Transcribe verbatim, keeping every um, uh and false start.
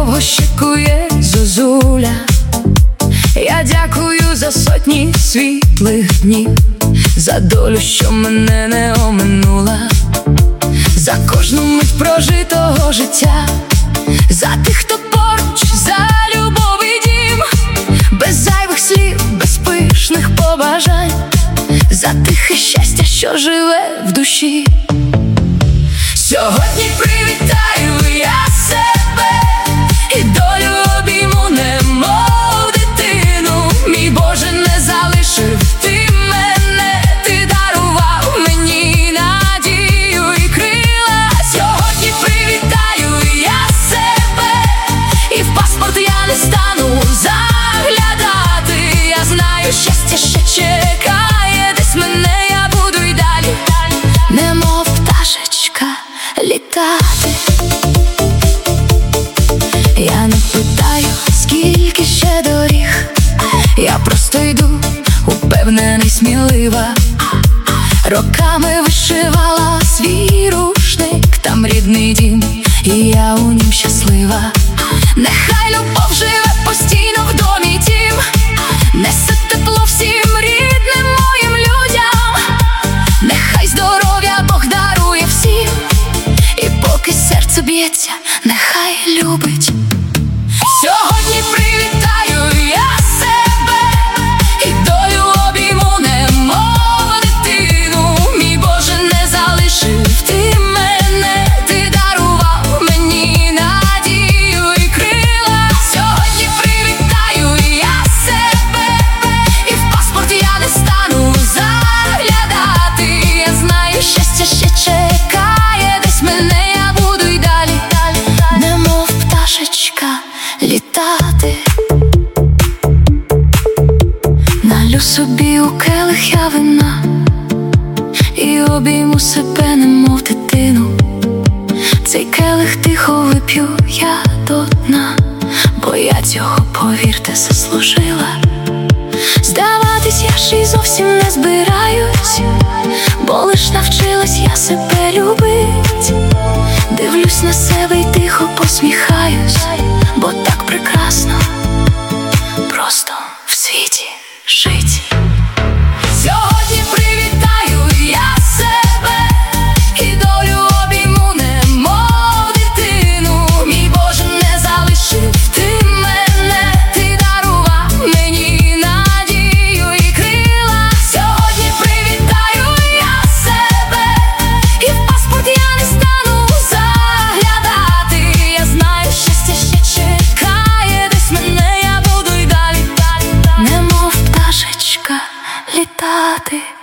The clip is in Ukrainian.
довго щекує зозуля. Я дякую за сотні світлих днів, за долю, що мене не оминула, за кожну мить прожитого життя, за тих, хто поруч, за любов і дім, без зайвих слів, без пишних побажань, за тихе щастя, що живе в душі. Сьогодні привітаю я себе і долю обійму, немов дитину. Мій Боже, не залишив ти мене, ти дарував мені надію і крила. Сьогодні привітаю я себе, і в паспорт я не стану заглядати. Я знаю, щастя ще чекає десь мене, я буду й далі, немов пташечка, літати. Я не питаю, скільки ще доріг, я просто йду, упевнений, смілива. Роками вишивала свій рушник, там рідний дім, і я у нім щаслива. Нехай любов живе постійно в домі тім, несе тепло всім рідним моїм людям. Нехай здоров'я Бог дарує всім, і поки серце б'ється, нехай любить. Сьогодні привітаю я себе і долю обійму, немов дитину. Мій Боже, не залишив ти мене, ти дарував мені надію і крила. Сьогодні привітаю я себе, і в паспорт я не стану заглядати. Я знаю, щастя ще чекає десь мене, я буду й далі, немов пташечка, літати. Налю собі у келих я вина і обійму себе, немов дитину. Цей келих тихо вип'ю я до дна, бо я цього, повірте, заслужила. Здаватись я ж і зовсім не збираюсь, бо лиш навчилась я себе любить. Дивлюсь на себе й тихо посміхаюсь, бо так прекрасно просто в світі жить. Сьогодні привітаю я себе і долю обійму, немов дитину. Мій Боже, не залишив ти мене, ти дарував мені надію і крила. Сьогодні привітаю я себе, і в паспорт я не стану заглядати. Я знаю, щастя ще чекає десь мене, я буду й далі, немов пташечка, літати.